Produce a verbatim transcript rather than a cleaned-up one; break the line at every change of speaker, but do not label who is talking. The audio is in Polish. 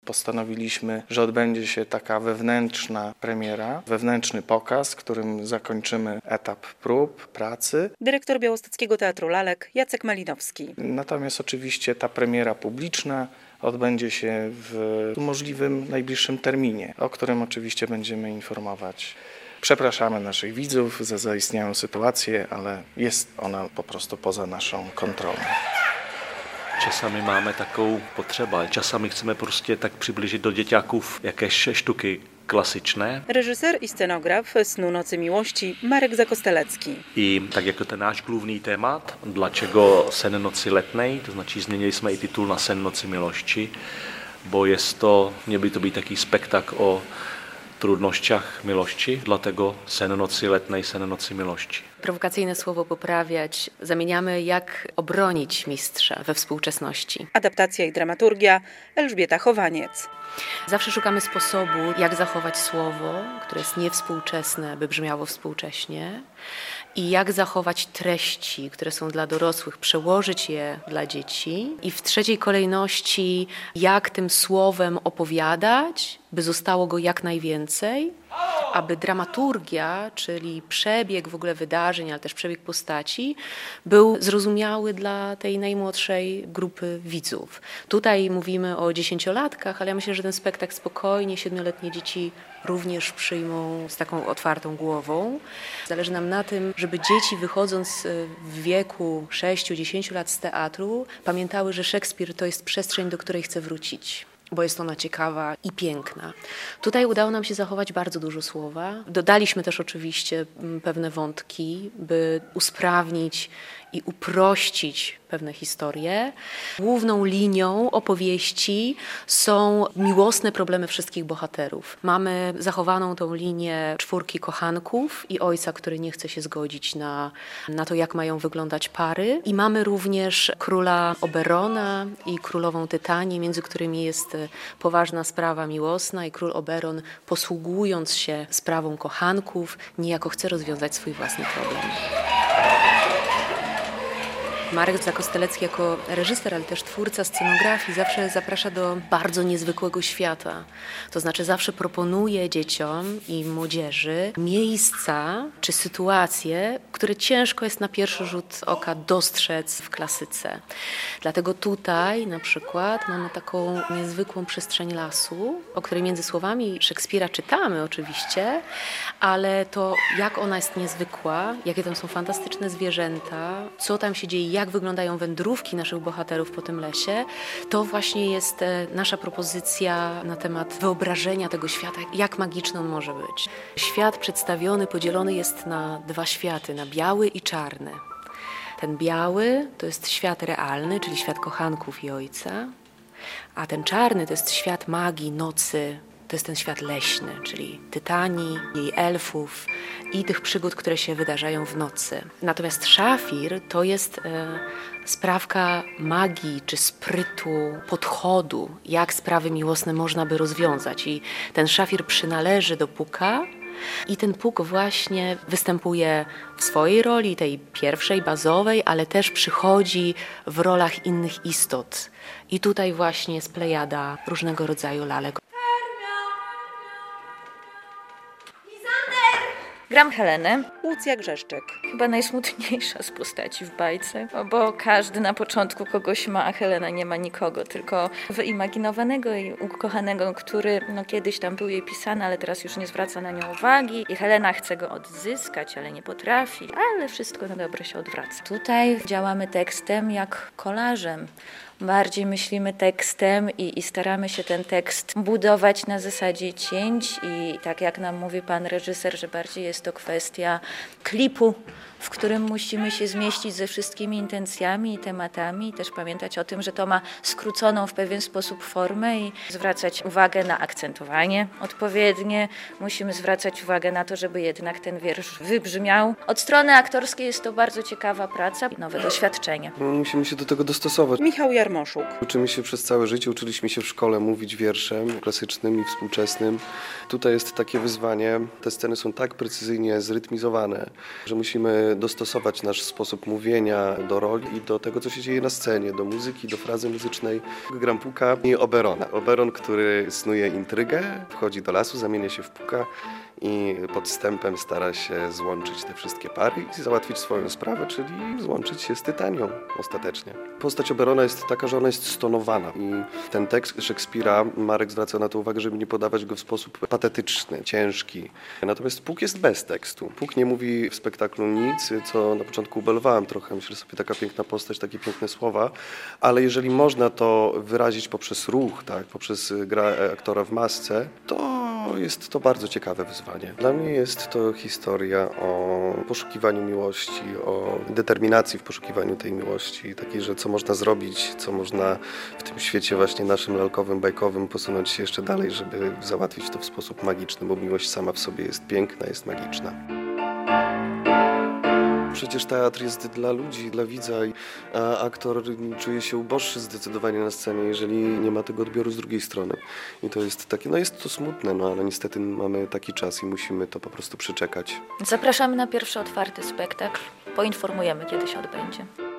postanowiliśmy, że odbędzie się taka wewnętrzna premiera, wewnętrzny pokaz, którym zakończymy etap prób, pracy.
Dyrektor Białostockiego Teatru Lalek Jacek Malinowski.
Natomiast oczywiście ta premiera publiczna odbędzie się w możliwym najbliższym terminie, o którym oczywiście będziemy informować. Przepraszamy naszych widzów za zaistniałą sytuację, ale jest ona po prostu poza naszą kontrolą.
Czasami mamy taką potrzebę, czasami chcemy prostě tak přiblížit do děťáků jakieś sztuki klasyczne.
Reżyser i scenograf Snu Nocy Miłości Marek Zakostelecki.
I tak jako ten náš główny temat, dlaczego Sen noci letnej, to znaczy zmienili jsme i titul na Sen noci miłości, bo jest to, měl to být taký spektakl o trudnościach miłości, dlatego Sen noci letnej, Sen noci miłości.
Prowokacyjne słowo poprawiać. Zamieniamy, jak obronić mistrza we współczesności.
Adaptacja i dramaturgia Elżbieta Chowaniec.
Zawsze szukamy sposobu, jak zachować słowo, które jest niewspółczesne, by brzmiało współcześnie, i jak zachować treści, które są dla dorosłych, przełożyć je dla dzieci. I w trzeciej kolejności, jak tym słowem opowiadać, by zostało go jak najwięcej, aby dramaturgia, czyli przebieg w ogóle wydarzeń, ale też przebieg postaci, był zrozumiały dla tej najmłodszej grupy widzów. Tutaj mówimy o dziesięciolatkach, ale ja myślę, że ten spektakl spokojnie siedmioletnie dzieci również przyjmą z taką otwartą głową. Zależy nam na tym, żeby dzieci, wychodząc w wieku sześciu dziesięciu lat z teatru, pamiętały, że Szekspir to jest przestrzeń, do której chce wrócić, bo jest ona ciekawa i piękna. Tutaj udało nam się zachować bardzo dużo słowa. Dodaliśmy też oczywiście pewne wątki, by usprawnić i uprościć pewne historie. Główną linią opowieści są miłosne problemy wszystkich bohaterów. Mamy zachowaną tą linię czwórki kochanków i ojca, który nie chce się zgodzić na, na to, jak mają wyglądać pary. I mamy również króla Oberona i królową Tytanię, między którymi jest poważna sprawa miłosna i król Oberon, posługując się sprawą kochanków, niejako chce rozwiązać swój własny problem. Marek Zakostelecki jako reżyser, ale też twórca scenografii zawsze zaprasza do bardzo niezwykłego świata. To znaczy zawsze proponuje dzieciom i młodzieży miejsca czy sytuacje, które ciężko jest na pierwszy rzut oka dostrzec w klasyce. Dlatego tutaj na przykład mamy taką niezwykłą przestrzeń lasu, o której między słowami Szekspira czytamy oczywiście, ale to jak ona jest niezwykła, jakie tam są fantastyczne zwierzęta, co tam się dzieje, jak wyglądają wędrówki naszych bohaterów po tym lesie, to właśnie jest nasza propozycja na temat wyobrażenia tego świata, jak magiczny on może być. Świat przedstawiony, podzielony jest na dwa światy, na biały i czarny. Ten biały to jest świat realny, czyli świat kochanków i ojca, a ten czarny to jest świat magii, nocy, to jest ten świat leśny, czyli Tytanii, jej elfów i tych przygód, które się wydarzają w nocy. Natomiast szafir to jest e, sprawka magii czy sprytu, podchodu, jak sprawy miłosne można by rozwiązać. I ten szafir przynależy do puka i ten puk właśnie występuje w swojej roli, tej pierwszej, bazowej, ale też przychodzi w rolach innych istot. I tutaj właśnie jest plejada różnego rodzaju lalek.
Gram Helenę.
Łucja Grzeszczyk.
Chyba najsmutniejsza z postaci w bajce, bo każdy na początku kogoś ma, a Helena nie ma nikogo, tylko wyimaginowanego i ukochanego, który no, kiedyś tam był jej pisany, ale teraz już nie zwraca na nią uwagi i Helena chce go odzyskać, ale nie potrafi, ale wszystko na dobre się odwraca. Tutaj działamy tekstem jak kolażem. Bardziej myślimy tekstem i, i staramy się ten tekst budować na zasadzie cięć i tak jak nam mówi pan reżyser, że bardziej jest to kwestia klipu, w którym musimy się zmieścić ze wszystkimi intencjami i tematami i też pamiętać o tym, że to ma skróconą w pewien sposób formę i zwracać uwagę na akcentowanie odpowiednie. Musimy zwracać uwagę na to, żeby jednak ten wiersz wybrzmiał. Od strony aktorskiej jest to bardzo ciekawa praca i nowe doświadczenie.
Musimy się do tego dostosować.
Michał Jarmowski. Jarmoszuk.
Uczymy się przez całe życie, uczyliśmy się w szkole mówić wierszem klasycznym i współczesnym. Tutaj jest takie wyzwanie, te sceny są tak precyzyjnie zrytmizowane, że musimy dostosować nasz sposób mówienia do roli i do tego, co się dzieje na scenie, do muzyki, do frazy muzycznej. Gram Puka i Oberona. Oberon, który snuje intrygę, wchodzi do lasu, zamienia się w Puka i podstępem stara się złączyć te wszystkie pary i załatwić swoją sprawę, czyli złączyć się z Tytanią ostatecznie. Postać Oberona jest taka, że ona jest stonowana i ten tekst Szekspira, Marek zwraca na to uwagę, żeby nie podawać go w sposób patetyczny, ciężki. Natomiast Puk jest bez tekstu. Puk nie mówi w spektaklu nic, co na początku ubelwałem trochę. Myślę sobie, taka piękna postać, takie piękne słowa, ale jeżeli można to wyrazić poprzez ruch, tak, poprzez grę aktora w masce, to jest to bardzo ciekawe wyzwanie. Dla mnie jest to historia o poszukiwaniu miłości, o determinacji w poszukiwaniu tej miłości, takiej, że co można zrobić, co można w tym świecie właśnie naszym lalkowym, bajkowym posunąć się jeszcze dalej, żeby załatwić to w sposób magiczny, bo miłość sama w sobie jest piękna, jest magiczna. Przecież teatr jest dla ludzi, dla widza, a aktor czuje się uboższy zdecydowanie na scenie, jeżeli nie ma tego odbioru z drugiej strony. I to jest takie, no jest to smutne, no ale niestety mamy taki czas i musimy to po prostu przeczekać.
Zapraszamy na pierwszy otwarty spektakl. Poinformujemy, kiedy się odbędzie.